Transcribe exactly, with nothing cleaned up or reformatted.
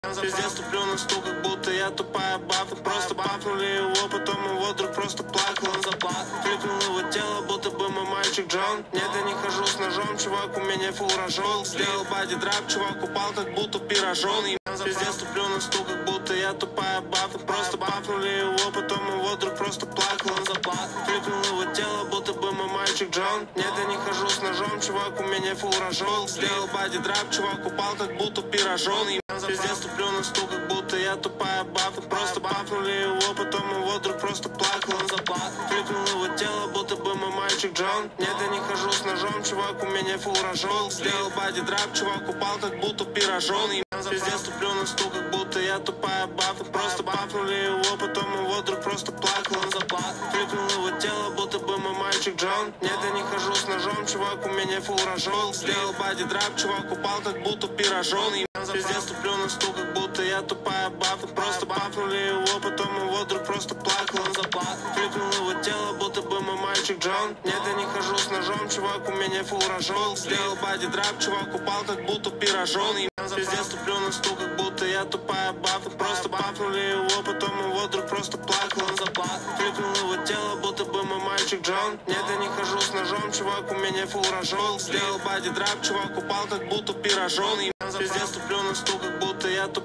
Пиздец, туплю на стул, как будто я тупая баба. Просто бафнули его, потом его друг просто плакал. Он заплакал, кликнул его тело, будто бы мой мальчик Джон. Нет, я не хожу с ножом, чувак, у меня фул рожон. Сделал бади драп, чувак упал, как будто пирожон. Пиздец, туплю на стул, как будто я тупая баба. Просто бафнули его, потом его друг просто плакал. Он заплакал, кликнул его тело, будто бы мой мальчик Джон. Нет, я не хожу с ножом, чувак, у меня фул рожон. Сделал бади драп, чувак упал, как будто пирожон. Пиздец, туплю на стул, как будто я тупая баба. Просто бафнули его, потом его друг просто плакал. Он заплакал, кликнул его тело, будто бы мой мальчик Джон. Нет, я не хожу с ножом, чувак, у меня фул рожон. Сделал бади драп, чувак упал, как будто пирожон. Пиздец, туплю на стул, как будто я тупая баба. Просто бафнули его, потом его друг просто плакал. Он заплакал, кликнул его тело, будто бы мой мальчик Джон. Нет, я не хожу с ножом, чувак, у меня фул рожон. Сделал бади драп, чувак упал, как будто пирожон. Пиздец, туплю на стул, как будто я тупая баба. Просто бафнули его, потом его друг просто плакал. Он заплакал, кликнул его тело, будто бы мой мальчик Джон. Нет, я не хожу с ножом, чувак, у меня фул рожон. Сделал бади драп, чувак упал, как будто пирожон. Пиздец, туплю на стул, как будто я тупая баба. Просто бафнули его, потом его друг просто плакал. Он заплакал, кликнул его тело, будто бы мой мальчик Джон. Нет, я не хожу с ножом, чувак, у меня фул рожон. Сделал бади драп, чувак упал, как будто пирожон. Пиздец, туплю на стул, как будто я тупая.